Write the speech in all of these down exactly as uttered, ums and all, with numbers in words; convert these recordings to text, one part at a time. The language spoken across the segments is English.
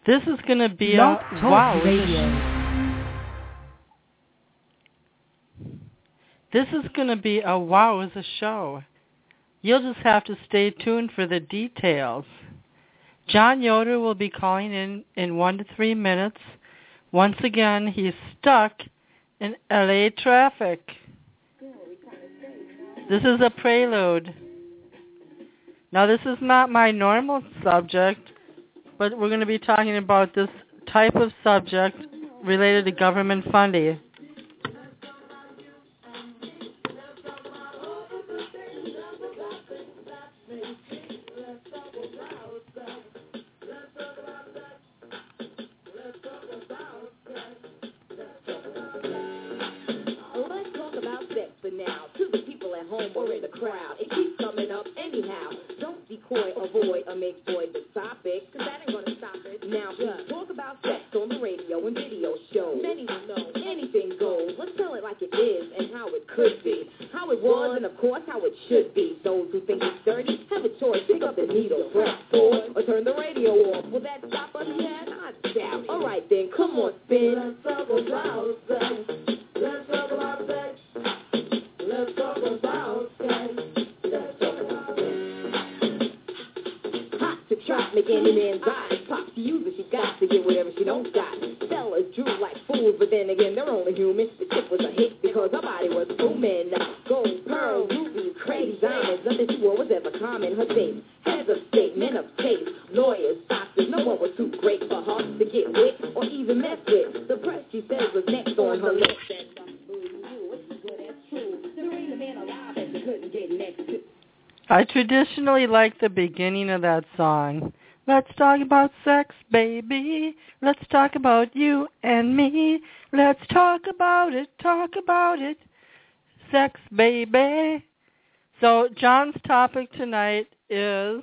This is going to be Blog a Talk wow. Radio. This is going to be a wow as a show. You'll just have to stay tuned for the details. John Yoder will be calling in in one to three minutes. Once again, he's stuck in L A traffic. This is a prelude. Now, this is not my normal subject, but we're going to be talking about this type of subject related to government funding. I traditionally like the beginning of that song. Let's talk about sex, baby. Let's talk about you and me. Let's talk about it, talk about it. Sex, baby. So John's topic tonight is,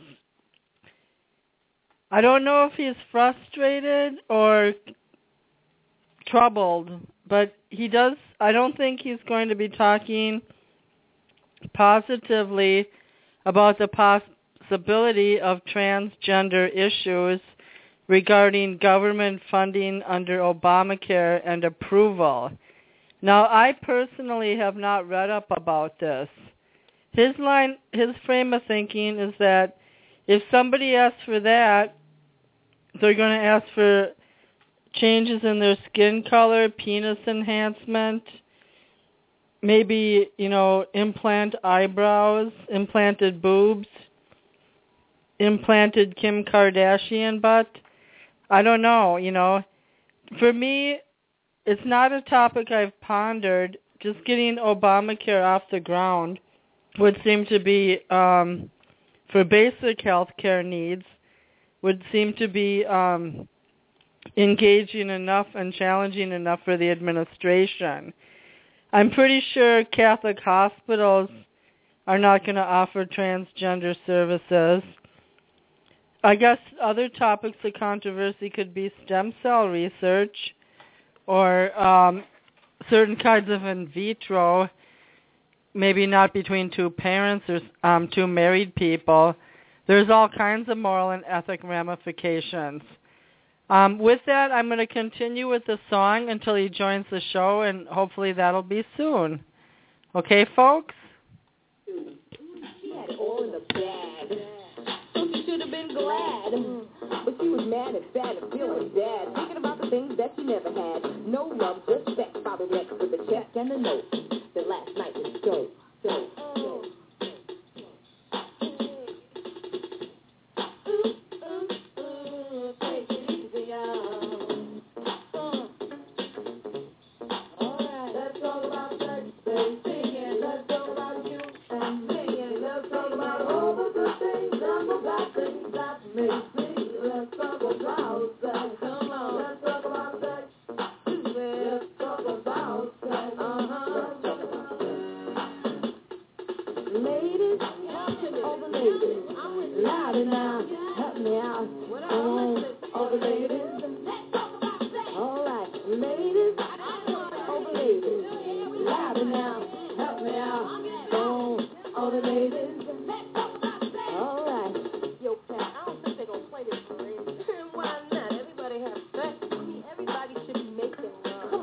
I don't know if he's frustrated or troubled, but he does, I don't think he's going to be talking positively about the possibility of transgender issues regarding government funding under Obamacare and approval. Now, I personally have not read up about this. His line, his frame of thinking is that if somebody asks for that, they're going to ask for changes in their skin color, penis enhancement, maybe, you know, implant eyebrows, implanted boobs, implanted Kim Kardashian butt. I don't know, you know. For me, it's not a topic I've pondered. Just getting Obamacare off the ground would seem to be, um, for basic health care needs, would seem to be um, engaging enough and challenging enough for the administration. I'm pretty sure Catholic hospitals are not going to offer transgender services. I guess other topics of controversy could be stem cell research or um, certain kinds of in vitro, maybe not between two parents or um, two married people. There's all kinds of moral and ethic ramifications. Um, with that, I'm going to continue with the song until he joins the show, and hopefully that'll be soon. Okay, folks? She had it all in the bag, so she should have been glad. But she was mad and sad and feeling bad, thinking about the things that she never had. No love, just sex, followed next with the check and the note. That last night was so, so, so.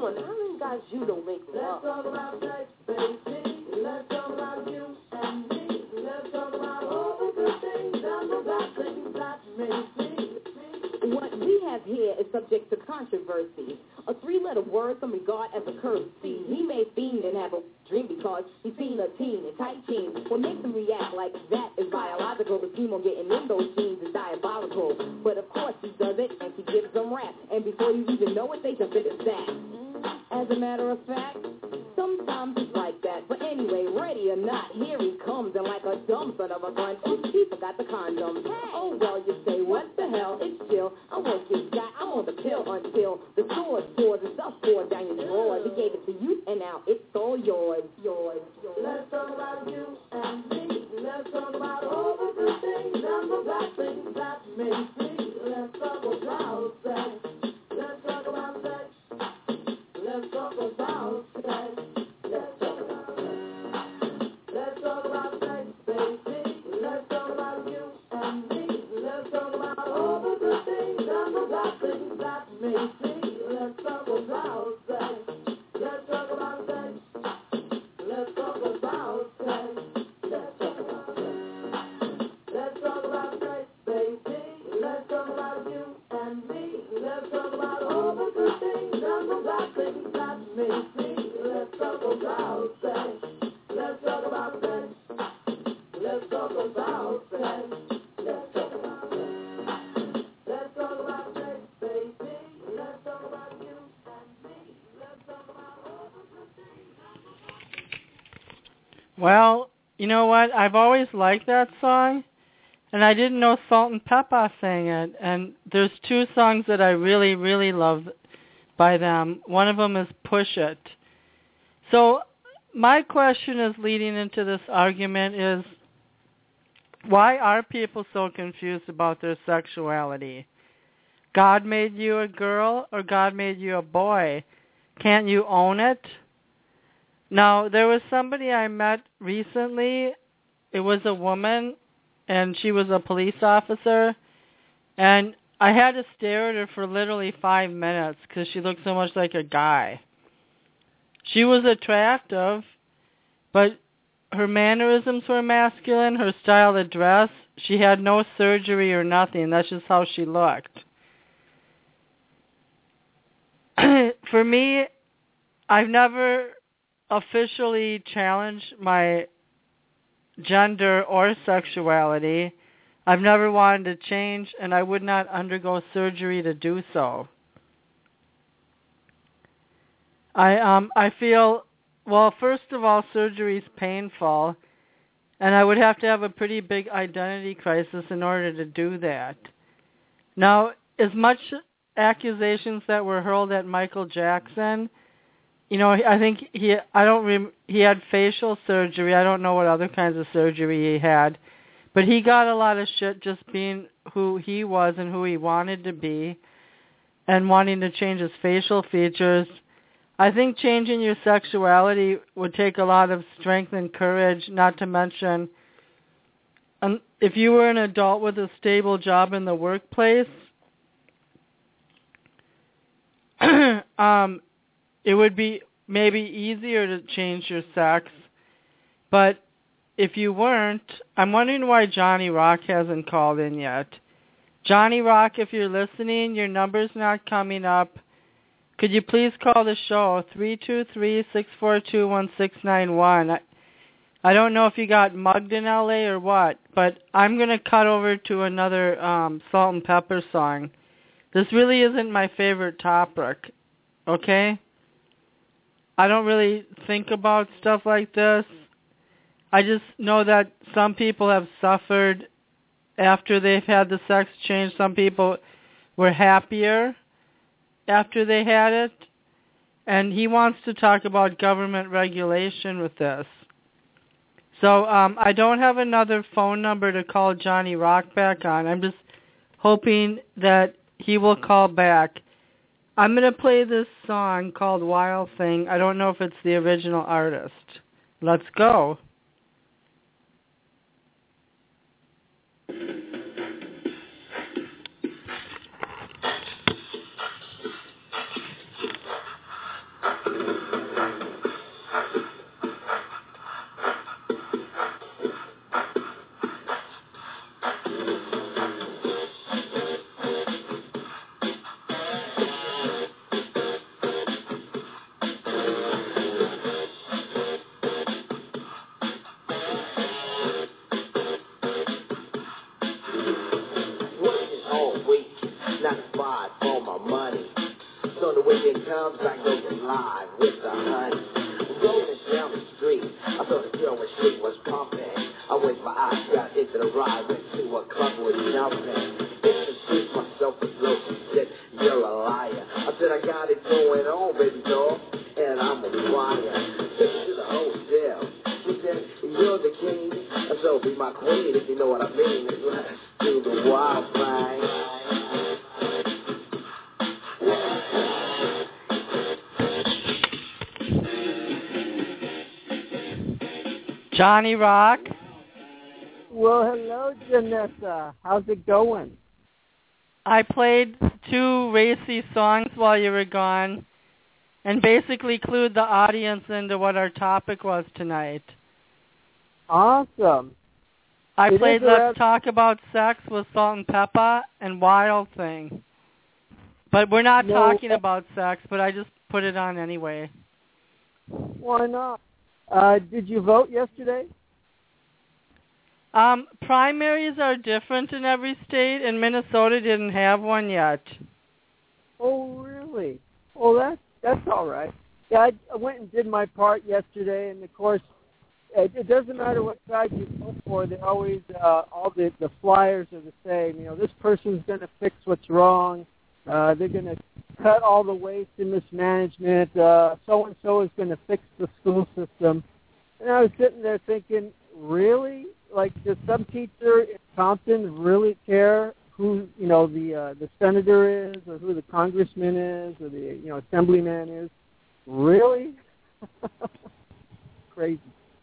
Come on, how many guys you don't make love? Let's talk about sex, baby. Let's talk about you and me. Let's talk about all the good things and the bad things that make me. What we have here is subject to controversy. A three-letter word some regard as a courtesy. He may fiend and have a dream because he's seen a teen in tight jeans. What makes him react like that is biological. The scheme on getting in those jeans is diabolical. But of course he does it and he gives them rap. And before you even know it, they jump in his sack. As a matter of fact, sometimes it's like that. But anyway, ready or not, here he comes. And like a dumb son of a gun, oops, he forgot the condom. Oh, well, you say, what the hell? It's chill. I won't get got. I'm on the pill until the sword pours and stuff pours down your drawers. He gave it to you, and now it's all yours. Yours, yours. Let's talk about you and me. Let's talk about all the good things and the bad things that make me. Let's talk about sex. Let's talk about sex. Let's talk about sex. Let's talk about sex. Let's talk about sex, baby. Let's talk about you and me. Let's talk about all the good things and the bad things that make me. Let's talk about sex. Let's talk about sex. Let's talk about sex. Let's talk about sex. Let's talk about sex, baby. Let's talk about you and me. Let's talk about all the good things and the bad things that make me. Let's talk about sex. Let's talk about sex. Let's talk about sex. Let's talk about sex. Let's talk about sex, baby. Let's talk about you and me. Let's talk about all the good things. Well, you know what? I've always liked that song, and I didn't know Salt and Peppa sang it. And there's two songs that I really, really love by them. One of them is Push It. So my question is leading into this argument is, why are people so confused about their sexuality? God made you a girl or God made you a boy? Can't you own it? Now, there was somebody I met recently. It was a woman, and she was a police officer, and I had to stare at her for literally five minutes because she looked so much like a guy. She was attractive, but her mannerisms were masculine, her style of dress. She had no surgery or nothing. That's just how she looked. For me, I've never officially challenged my gender or sexuality. I've never wanted to change, and I would not undergo surgery to do so. I um I feel, well, first of all, surgery is painful, and I would have to have a pretty big identity crisis in order to do that. Now, as much accusations that were hurled at Michael Jackson, you know, I think he, I don't, rem, he had facial surgery. I don't know what other kinds of surgery he had, but he got a lot of shit just being who he was and who he wanted to be, and wanting to change his facial features. I think changing your sexuality would take a lot of strength and courage, not to mention um, if you were an adult with a stable job in the workplace, um, it would be maybe easier to change your sex. But if you weren't, I'm wondering why Johnny Rock hasn't called in yet. Johnny Rock, if you're listening, your number's not coming up. Could you please call the show, three two three, six four two, one six nine one. I, I don't know if you got mugged in L A or what, but I'm going to cut over to another um, Salt and Pepper song. This really isn't my favorite topic, okay? I don't really think about stuff like this. I just know that some people have suffered after they've had the sex change. Some people were happier after they had it. And he wants to talk about government regulation with this. So um, I don't have another phone number to call Johnny Rock back on. I'm just hoping that he will call back. I'm going to play this song called Wild Thing. I don't know if it's the original artist. Let's go. when it comes, I go live with the honey. Rolling down the street, I saw the girl when she was pumping. I winked my eyes, got into the ride, went to a club with jumping. Introduced myself as low, she said, you're a liar. I said, I got it going on, baby doll, and I'm a wire. Took her to the hotel. She said, you're the king, so be my queen, if you know what I mean. Let's do the wild thing. Johnny Rock. Well, hello, Janessa. How's it going? I played two racy songs while you were gone and basically clued the audience into what our topic was tonight. Awesome. I it played Let's rap- Talk About Sex with Salt and Peppa and Wild Thing. But we're not no, talking about sex, but I just put it on anyway. Why not? Uh, did you vote yesterday? Um, primaries are different in every state, and Minnesota didn't have one yet. Oh, really? Well, that's, that's all right. Yeah, I, I went and did my part yesterday, and, of course, it, it doesn't matter what side you vote for. They always, uh, all the, the flyers are the same. You know, this person's going to fix what's wrong. Uh, they're going to cut all the waste and mismanagement. Uh, so-and-so is going to fix the school system. And I was sitting there thinking, really? Like, does some teacher in Compton really care who, you know, the uh, the senator is or who the congressman is or the, you know, assemblyman is? Really? Crazy.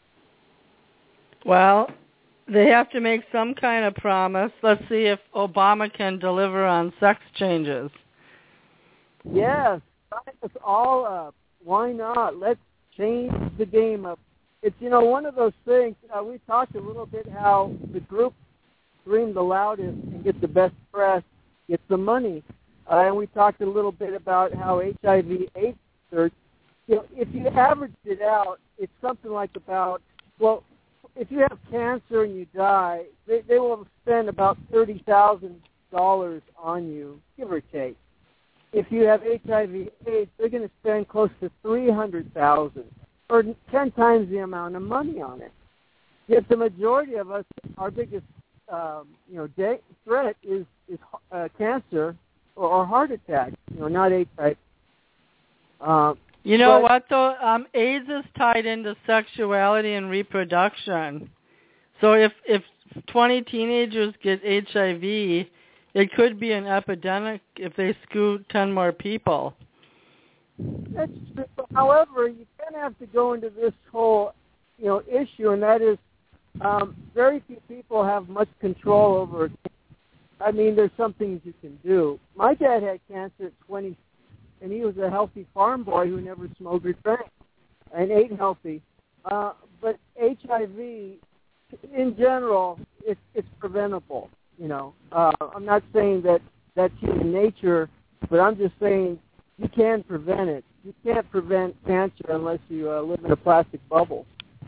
Well, they have to make some kind of promise. Let's see if Obama can deliver on sex changes. Yes, sign us all up. Why not? Let's change the game up. It's, you know, one of those things, uh, we talked a little bit how the group scream the loudest and get the best press, gets the money. Uh, and we talked a little bit about how H I V AIDS research, you know, if you average it out, it's something like about, well, if you have cancer and you die, they, they will spend about thirty thousand dollars on you, give or take. If you have H I V AIDS, they're going to spend close to three hundred thousand dollars, or ten times the amount of money on it. Yet the majority of us, our biggest, um, you know, de- threat is is uh, cancer or, or heart attack. You know, not H I V. Uh, You know but, what, though? Um, AIDS is tied into sexuality and reproduction. So if if twenty teenagers get H I V, it could be an epidemic if they scoot ten more people. That's true. However, you kind of have to go into this whole, you know, issue, and that is um, very few people have much control over it. I mean, there's some things you can do. My dad had cancer at twenty, and he was a healthy farm boy who never smoked or drank and ate healthy. Uh, but H I V, in general, it's, it's preventable. You know, uh, I'm not saying that that's human nature, but I'm just saying you can prevent it. You can't prevent cancer unless you uh, live in a plastic bubble.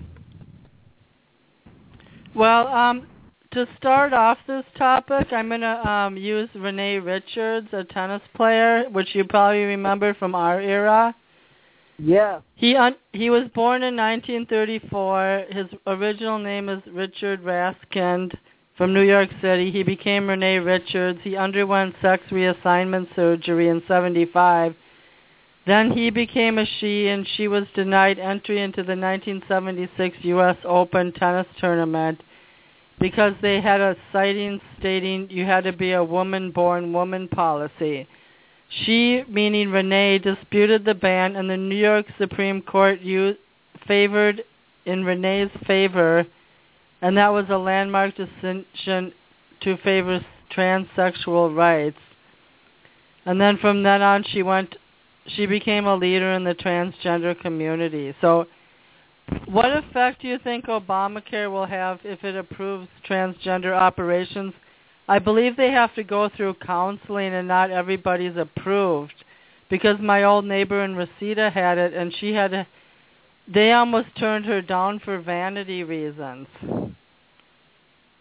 Well, um, to start off this topic, I'm going to um, use Renee Richards, a tennis player, which you probably remember from our era. Yeah. He un- he was born in nineteen thirty-four. His original name is Richard Raskind from New York City. He became Renee Richards. He underwent sex reassignment surgery in seventy-five. Then he became a she, and she was denied entry into the nineteen seventy-six U S Open tennis tournament because they had a citing stating you had to be a woman-born woman policy. She, meaning Renee, disputed the ban, and the New York Supreme Court used, favored in Renee's favor, and that was a landmark decision to favor transsexual rights. And then from then on, she went. She became a leader in the transgender community. So what effect do you think Obamacare will have if it approves transgender operations? I believe they have to go through counseling, and not everybody's approved, because my old neighbor in Reseda had it, and she had to, they almost turned her down for vanity reasons.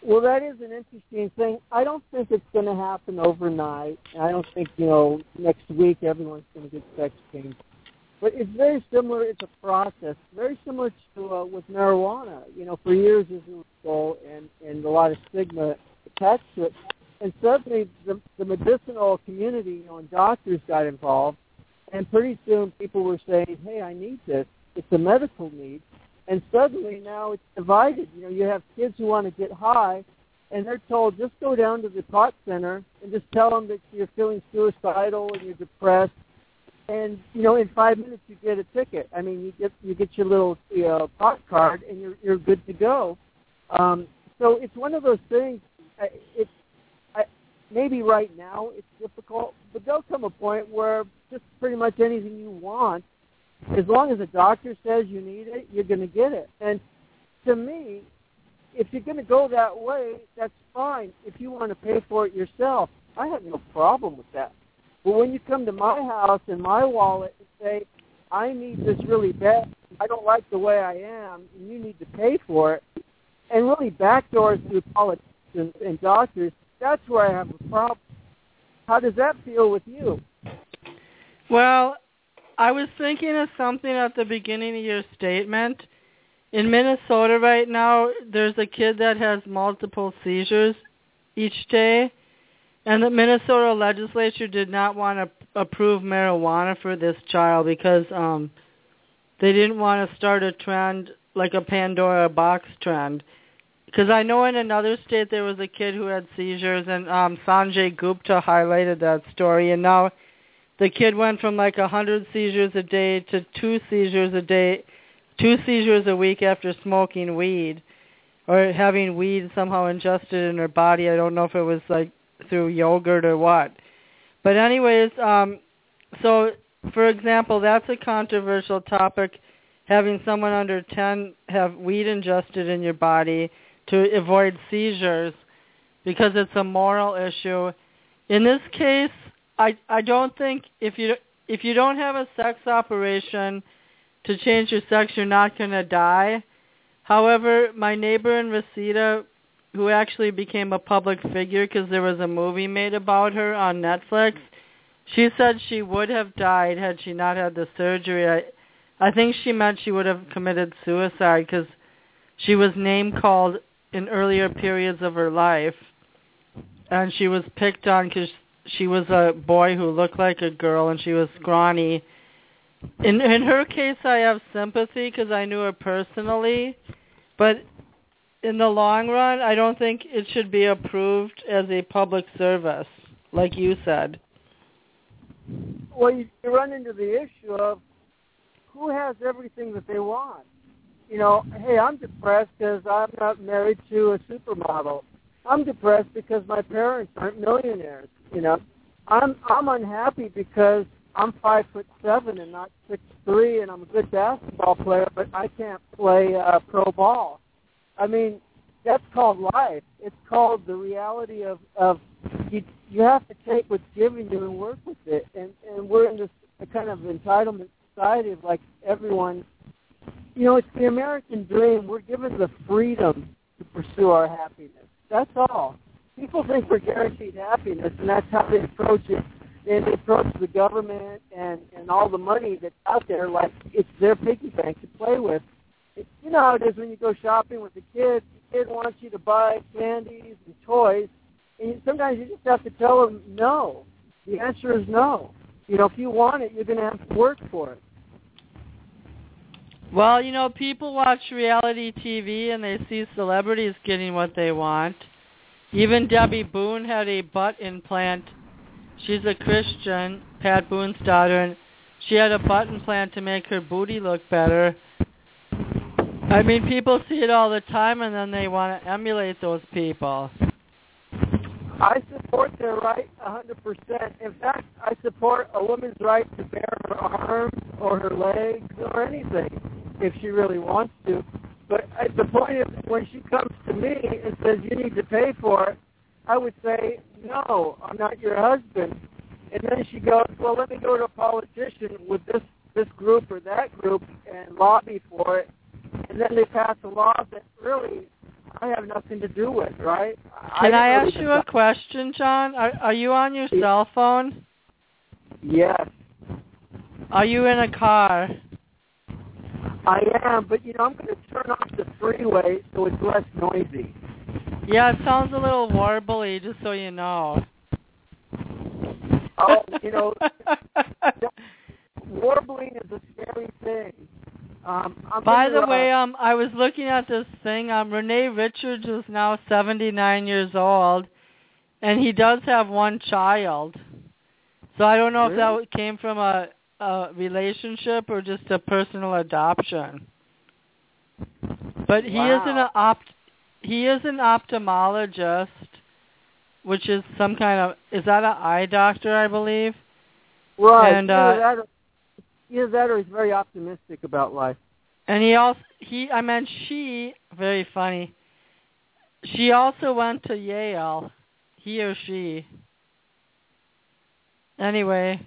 Well, that is an interesting thing. I don't think it's going to happen overnight. I don't think, you know, next week everyone's going to get sex change. But it's very similar. It's a process, very similar to uh, with marijuana. You know, for years it was illegal and, and a lot of stigma attached to it. And suddenly the, the medicinal community, you know, and doctors got involved. And pretty soon people were saying, hey, I need this. It's a medical need. And suddenly now it's divided. You know, you have kids who want to get high, and they're told, just go down to the pot center and just tell them that you're feeling suicidal and you're depressed. And, you know, in five minutes you get a ticket. I mean, you get you get your little you know, pot card, and you're you're good to go. Um, so it's one of those things. It's I, maybe right now it's difficult, but there'll come a point where just pretty much anything you want, as long as a doctor says you need it, you're going to get it. And to me, if you're going to go that way, that's fine. If you want to pay for it yourself, I have no problem with that. But when you come to my house and my wallet and say, I need this really bad, I don't like the way I am, and you need to pay for it, and really backdoors through politicians and doctors, that's where I have a problem. How does that feel with you? Well, I was thinking of something at the beginning of your statement. In Minnesota right now, there's a kid that has multiple seizures each day, and the Minnesota legislature did not want to approve marijuana for this child because um, they didn't want to start a trend like a Pandora box trend. Because I know in another state there was a kid who had seizures, and um, Sanjay Gupta highlighted that story, and now the kid went from like one hundred seizures a day to two seizures a day, two seizures a week after smoking weed or having weed somehow ingested in her body. I don't know if it was like through yogurt or what. But anyways, um, so for example, that's a controversial topic, having someone under ten have weed ingested in your body to avoid seizures because it's a moral issue. In this case, I, I don't think if you if you don't have a sex operation to change your sex, you're not going to die. However, my neighbor in Reseda, who actually became a public figure because there was a movie made about her on Netflix, she said she would have died had she not had the surgery. I, I think she meant she would have committed suicide because she was name-called in earlier periods of her life, and she was picked on because she was a boy who looked like a girl, and she was scrawny. In in her case, I have sympathy because I knew her personally, but in the long run, I don't think it should be approved as a public service, like you said. Well, you, you run into the issue of who has everything that they want. You know, hey, I'm depressed because I'm not married to a supermodel. I'm depressed because my parents aren't millionaires. You know, I'm I'm unhappy because I'm five foot seven and not six three, and I'm a good basketball player, but I can't play uh, pro ball. I mean, that's called life. It's called the reality of of you. You have to take what's given you and work with it. And and we're in this kind of entitlement society of like everyone. You know, it's the American dream. We're given the freedom to pursue our happiness. That's all. People think we're guaranteed happiness, and that's how they approach it. And they approach the government and, and all the money that's out there like it's their piggy bank to play with. It, you know how it is when you go shopping with the kids. The kid wants you to buy candies and toys, and you, sometimes you just have to tell them no. The answer is no. You know, if you want it, you're going to have to work for it. Well, you know, people watch reality T V and they see celebrities getting what they want. Even Debbie Boone had a butt implant. She's a Christian, Pat Boone's daughter, and she had a butt implant to make her booty look better. I mean, people see it all the time, and then they want to emulate those people. I support their right one hundred percent. In fact, I support a woman's right to bare her arms or her legs or anything if she really wants to. But the point is, when she comes to me and says, you need to pay for it, I would say, no, I'm not your husband. And then she goes, well, let me go to a politician with this, this group or that group and lobby for it. And then they pass a law that really I have nothing to do with, right? Can I, I really ask you a question, John? Are, are you on your cell phone? Yes. Are you in a car? I am, but, you know, I'm going to turn off the freeway so it's less noisy. Yeah, it sounds a little warbly, just so you know. Oh, you know, warbling is a scary thing. Um, I'm By gonna, the way, uh, um, I was looking at this thing. Um, Renee Richards is now seventy-nine years old, and he does have one child. So I don't know really? if that came from a, a relationship or just a personal adoption. But he wow. is an opt he is an ophthalmologist, which is some kind of is that an eye doctor, I believe. Right. And either, uh, that or, either that or he's very optimistic about life. and he also he I meant she very funny. She also went to Yale. He or she. Anyway.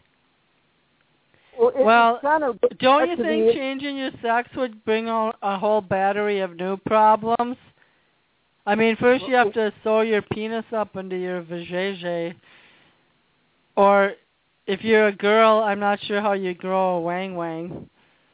Well, it, well it's kind of don't you to think the, changing your sex would bring a, a whole battery of new problems? I mean, first you have to sew your penis up into your vajayjay. Or if you're a girl, I'm not sure how you grow a wang wang.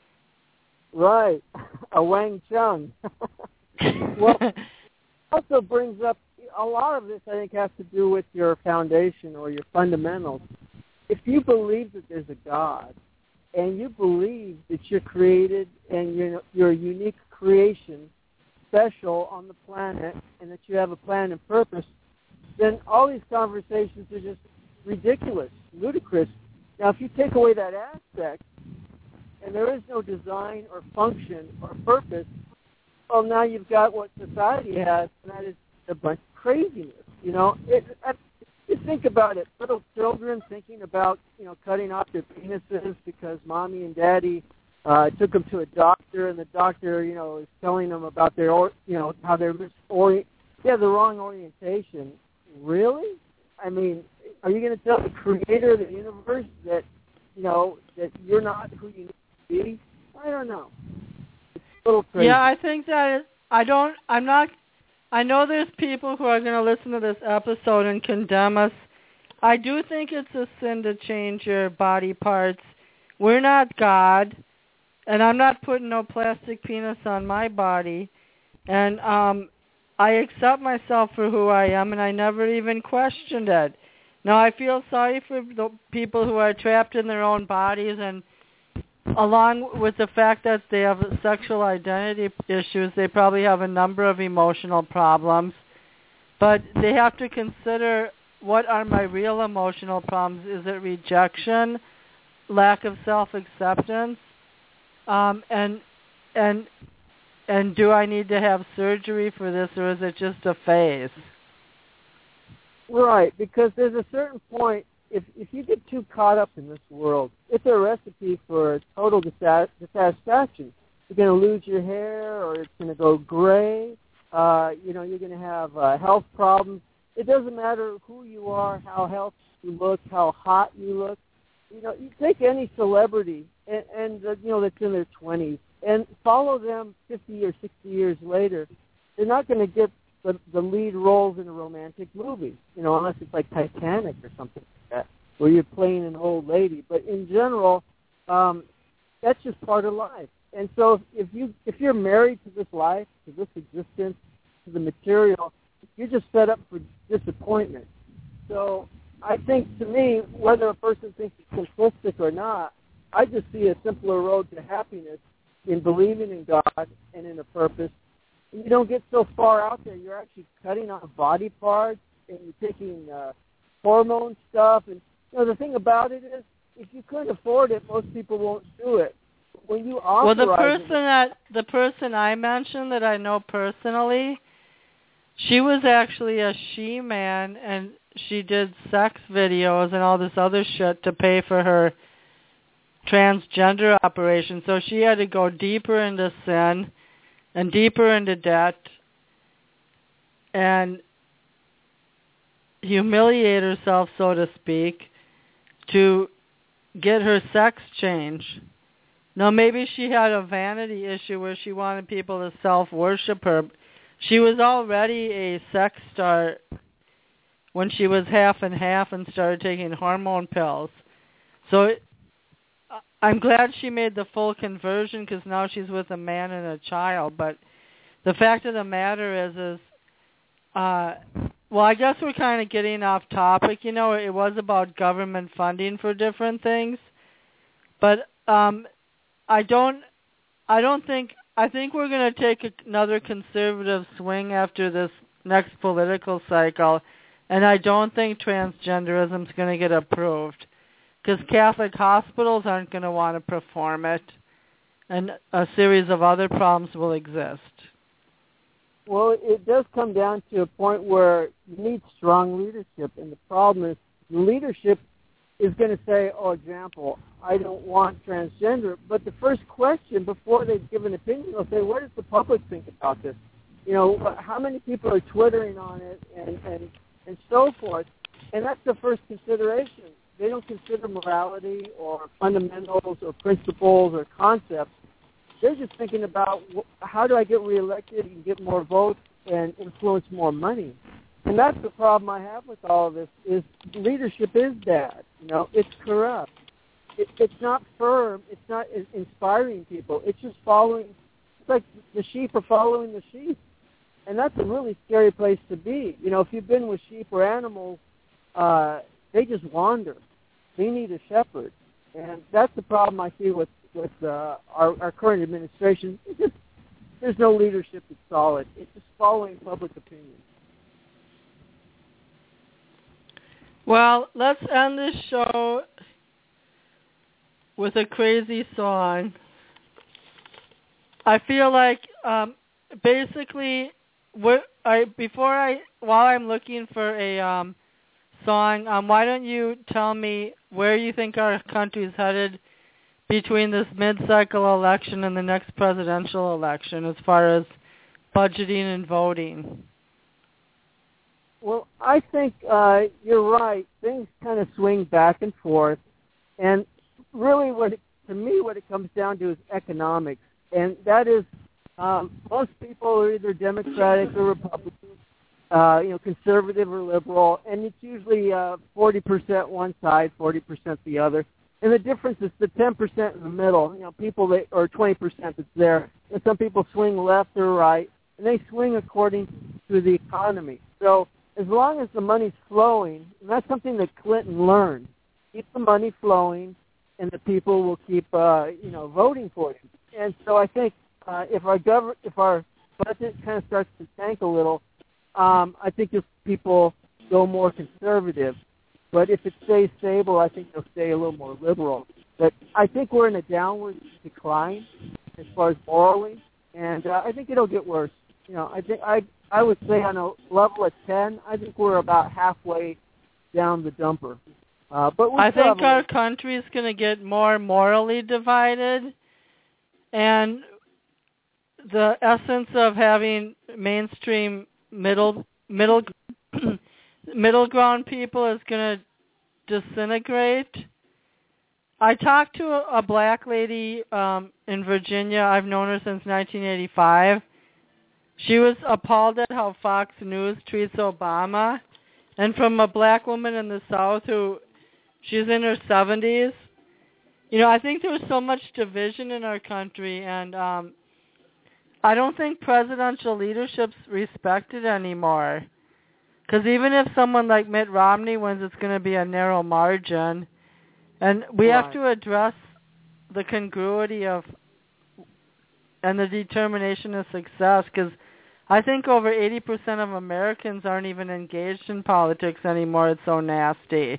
Right. A Wang Chung. Well, it also brings up a lot of this, I think, has to do with your foundation or your fundamentals. If you believe that there's a God, and you believe that you're created and you're, you're a unique creation, special on the planet, and that you have a plan and purpose, then all these conversations are just ridiculous, ludicrous. Now, if you take away that aspect, and there is no design or function or purpose, well, now you've got what society has, and that is a bunch of craziness. You know, it, it, just think about it. Little children thinking about, you know, cutting off their penises because mommy and daddy uh, took them to a doctor, and the doctor, you know, is telling them about their, or, you know, how they're misorient. They have the wrong orientation. Really? I mean, are you going to tell the creator of the universe that, you know, that you're not who you need to be? I don't know. It's a little crazy. Yeah, I think that is, I don't, I'm not, I know there's people who are going to listen to this episode and condemn us. I do think it's a sin to change your body parts. We're not God, and I'm not putting no plastic penis on my body. And um, I accept myself for who I am, and I never even questioned it. Now, I feel sorry for the people who are trapped in their own bodies, and along with the fact that they have sexual identity issues, they probably have a number of emotional problems. But they have to consider, what are my real emotional problems? Is it rejection, lack of self-acceptance, um, and and and do I need to have surgery for this, or is it just a phase? Right, because there's a certain point, if if you get too caught up in this world, it's a recipe for total dissatisfaction. You're going to lose your hair, or it's going to go gray. Uh, you know, you're going to have uh, health problems. It doesn't matter who you are, how healthy you look, how hot you look. You know, you take any celebrity, and, and uh, you know, that's in their twenties, and follow them fifty or sixty years later. They're not going to get the, the lead roles in a romantic movie, you know, unless it's like Titanic or something like that, where you're playing an old lady. But in general, um, that's just part of life. And so if you if you're married to this life, to this existence, to the material, you're just set up for disappointment. So I think, to me, whether a person thinks it's simplistic or not, I just see a simpler road to happiness in believing in God and in a purpose. And you don't get so far out there. You're actually cutting off body parts, and you're taking uh, hormone stuff. And you know, the thing about it is, if you couldn't afford it, most people won't do it. When you authorize well, the person it, that the person I mentioned that I know personally, she was actually a she-man, and she did sex videos and all this other shit to pay for her transgender operation. So she had to go deeper into sin and deeper into debt and humiliate herself, so to speak, to get her sex change. Now, maybe she had a vanity issue where she wanted people to self-worship her. she was already a sex star when she was half and half and started taking hormone pills. So it, I'm glad she made the full conversion because now she's with a man and a child. But the fact of the matter is, is uh, well, I guess we're kind of getting off topic. You know, it was about government funding for different things. But um, I don't, I don't think, I think we're going to take another conservative swing after this next political cycle. And I don't think transgenderism is going to get approved because Catholic hospitals aren't going to want to perform it, and a series of other problems will exist. Well, it does come down to a point where you need strong leadership, and the problem is the leadership is going to say, oh, example, I don't want transgender, but the first question before they give an opinion, they'll say, what does the public think about this? You know, how many people are twittering on it and, and and so forth, and that's the first consideration. They don't consider morality or fundamentals or principles or concepts. They're just thinking about how do I get reelected and get more votes and influence more money. And that's the problem I have with all of this, is leadership is bad. You know, it's corrupt. It, it's not firm. It's not inspiring people. It's just following. It's like the sheep are following the sheep. And that's a really scary place to be. You know, if you've been with sheep or animals, uh, they just wander. They need a shepherd. And that's the problem I see with, with uh, our, our current administration. It's just, there's no leadership that's solid. It's just following public opinion. Well, let's end this show with a crazy song. I feel like um, basically... What, I, before I, while I'm looking for a um, song, um, why don't you tell me where you think our country is headed between this mid-cycle election and the next presidential election as far as budgeting and voting? Well, I think uh, you're right. Things kind of swing back and forth. And really, what it, to me, what it comes down to is economics. And that is, Um, most people are either Democratic or Republican, uh, you know, conservative or liberal, and it's usually uh, forty percent one side, forty percent the other. And the difference is the ten percent in the middle, you know, people that, or twenty percent that's there. And some people swing left or right, and they swing according to the economy. So as long as the money's flowing, and that's something that Clinton learned, keep the money flowing, and the people will keep, uh, you know, voting for him. And so I think Uh, if our gov- if our budget kind of starts to tank a little, um, I think if people go more conservative. But if it stays stable, I think they'll stay a little more liberal. But I think we're in a downward decline as far as morally, and uh, I think it'll get worse. You know, I think I I would say on a level of ten, I think we're about halfway down the dumper. Uh, but I think our country is going to get more morally divided, and the essence of having mainstream middle middle middle ground people is going to disintegrate. I talked to a, a black lady um, in Virginia. I've known her since nineteen eighty-five. She was appalled at how Fox News treats Obama, and from a black woman in the South who she's in her seventies. You know, I think there's so much division in our country, and um, I don't think presidential leadership's respected anymore. Because even if someone like Mitt Romney wins, it's going to be a narrow margin. And we right. have to address the congruity of and the determination of success, because I think over eighty percent of Americans aren't even engaged in politics anymore. It's so nasty.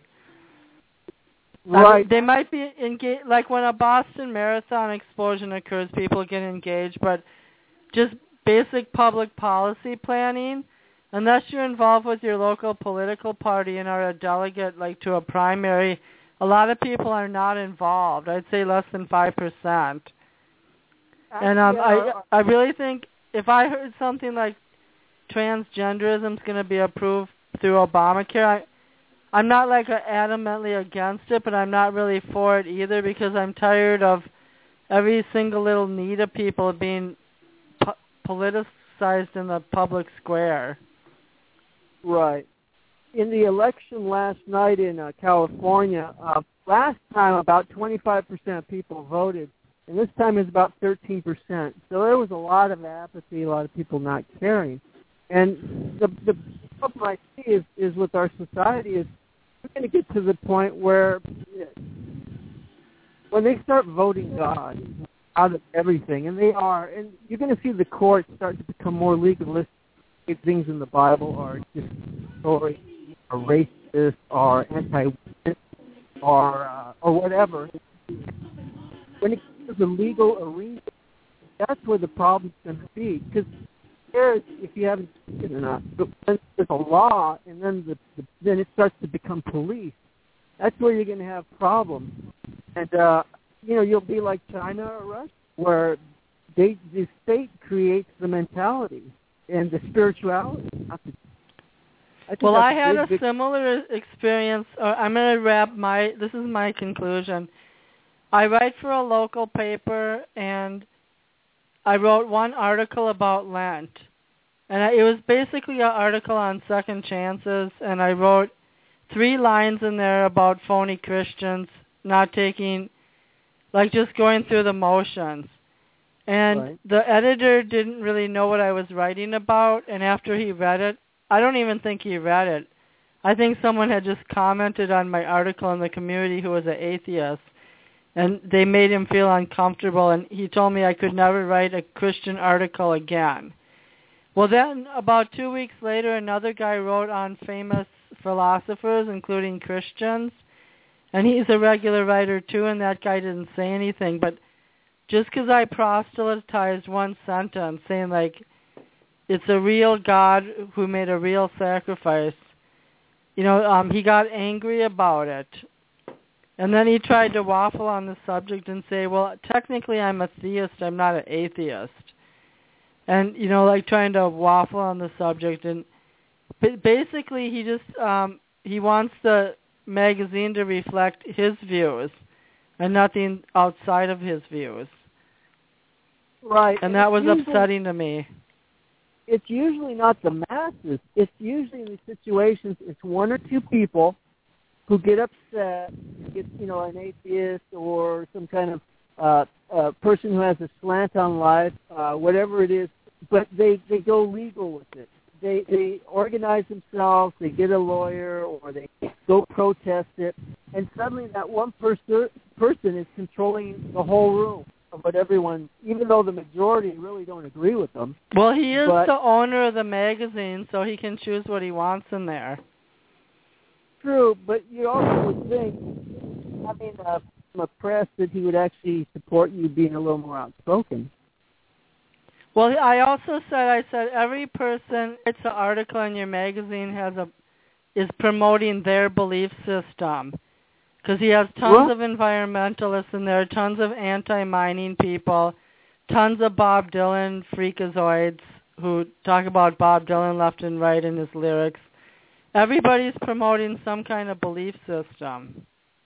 Right. I mean, they might be engaged, like when a Boston Marathon explosion occurs, people get engaged, but just basic public policy planning, unless you're involved with your local political party and are a delegate like to a primary, a lot of people are not involved. I'd say less than five percent. And um, I I really think if I heard something like transgenderism is going to be approved through Obamacare, I, I'm not like adamantly against it, but I'm not really for it either, because I'm tired of every single little need of people being po- politicized ostracized in the public square. Right. In the election last night in uh, California, uh, last time about twenty-five percent of people voted, and this time it's about thirteen percent. So there was a lot of apathy, a lot of people not caring. And the, the problem I see is, is with our society is we're going to get to the point where when they start voting God out of everything, and they are, and you're going to see the courts start to become more legalistic. Things in the Bible are just story, or racist, or anti-women, or uh, or whatever. When it comes to the legal arena, that's where the problem's going to be. Because there's, if you haven't seen it or not, but when there's a law, and then the, the then it starts to become police. That's where you're going to have problems, and uh, you know you'll be like China or Russia, where they the state creates the mentality and the spirituality. I well, I had big, a big... similar experience. Uh, I'm going to wrap my, this is my conclusion. I write for a local paper, and I wrote one article about Lent. And I, it was basically an article on second chances, and I wrote three lines in there about phony Christians not taking, like just going through the motions. And right. the editor didn't really know what I was writing about, and after he read it, I don't even think he read it. I think someone had just commented on my article in the community who was an atheist, and they made him feel uncomfortable, and he told me I could never write a Christian article again. Well, then, about two weeks later, another guy wrote on famous philosophers, including Christians, and he's a regular writer too, and that guy didn't say anything, but just because I proselytized one sentence saying, like, it's a real God who made a real sacrifice, you know, um, he got angry about it. And then he tried to waffle on the subject and say, well, technically I'm a theist, I'm not an atheist. And, you know, like trying to waffle on the subject. And basically he just, um, he wants the magazine to reflect his views and nothing outside of his views. Right. And that was usually, upsetting to me. It's usually not the masses. It's usually in these situations, it's one or two people who get upset, get, you know, an atheist or some kind of uh, uh, person who has a slant on life, uh, whatever it is, but they, they go legal with it. They they organize themselves, they get a lawyer, or they go protest it, and suddenly that one person person is controlling the whole room of what everyone, even though the majority really don't agree with them. Well, he is but, the owner of the magazine, so he can choose what he wants in there. True, but you also would think, I mean, uh, from a press, that he would actually support you being a little more outspoken. Well, I also said, I said, every person writes an article in your magazine has a is promoting their belief system. Because he has tons what? of environmentalists in there, tons of anti-mining people, tons of Bob Dylan freakazoids who talk about Bob Dylan left and right in his lyrics. Everybody's promoting some kind of belief system.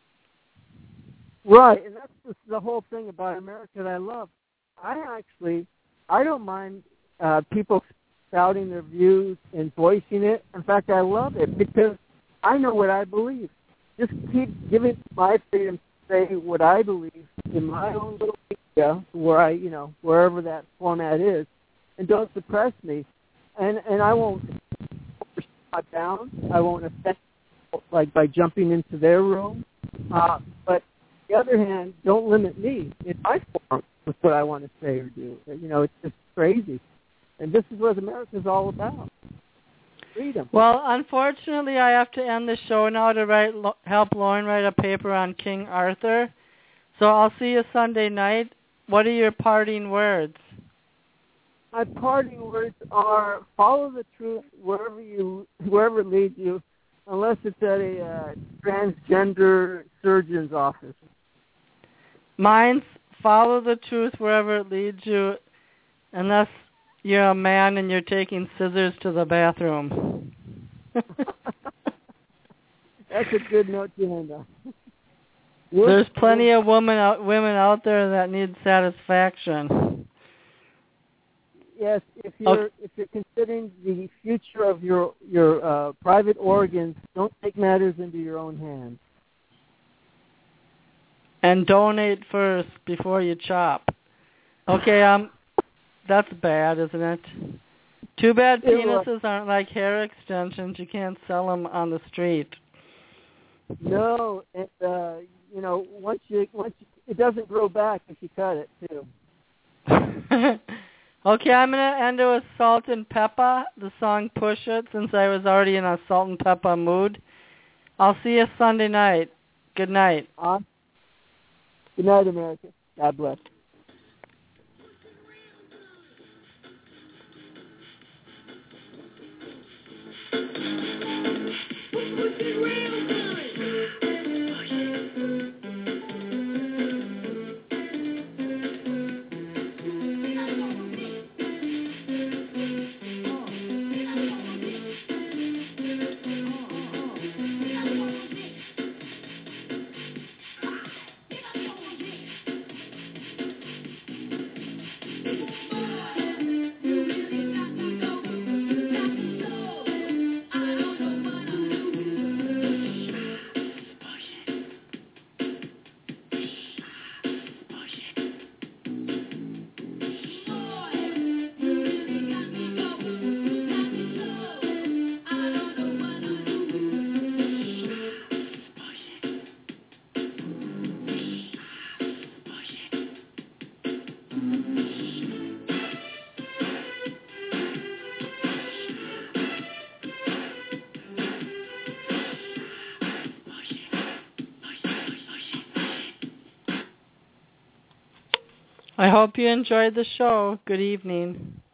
Right, and that's just the whole thing about America that I love. I actually, I don't mind uh, people spouting their views and voicing it. In fact, I love it because I know what I believe. Just keep giving my freedom to say what I believe in my own little media, where I, you know, wherever that format is, and don't suppress me. And and I won't shut down. I won't offend like by jumping into their room. Uh, but on the other hand, don't limit me in my form with what I want to say or do. You know, it's just crazy. And this is what America's all about. Freedom. Well, unfortunately, I have to end the show now to write, help Lauren write a paper on King Arthur. So I'll see you Sunday night. What are your parting words? My parting words are: follow the truth wherever you, wherever it leads you, unless it's at a uh, transgender surgeon's office. Mine's follow the truth wherever it leads you, unless you're a man and you're taking scissors to the bathroom. That's a good note to end on. There's plenty of women out, women out there that need satisfaction. Yes, if you're Okay. if you're considering the future of your your uh, private organs, don't take matters into your own hands. And donate first before you chop. Okay, um, that's bad, isn't it? Too bad It was- penises aren't like hair extensions. You can't sell them on the street. No, and uh, you know, once you once you, it doesn't grow back if you cut it too. Okay, I'm gonna end it with Salt and Pepper, the song "Push It," since I was already in a Salt and Pepper mood. I'll see you Sunday night. Good night. Uh, good night, America. God bless. I hope you enjoyed the show. Good evening.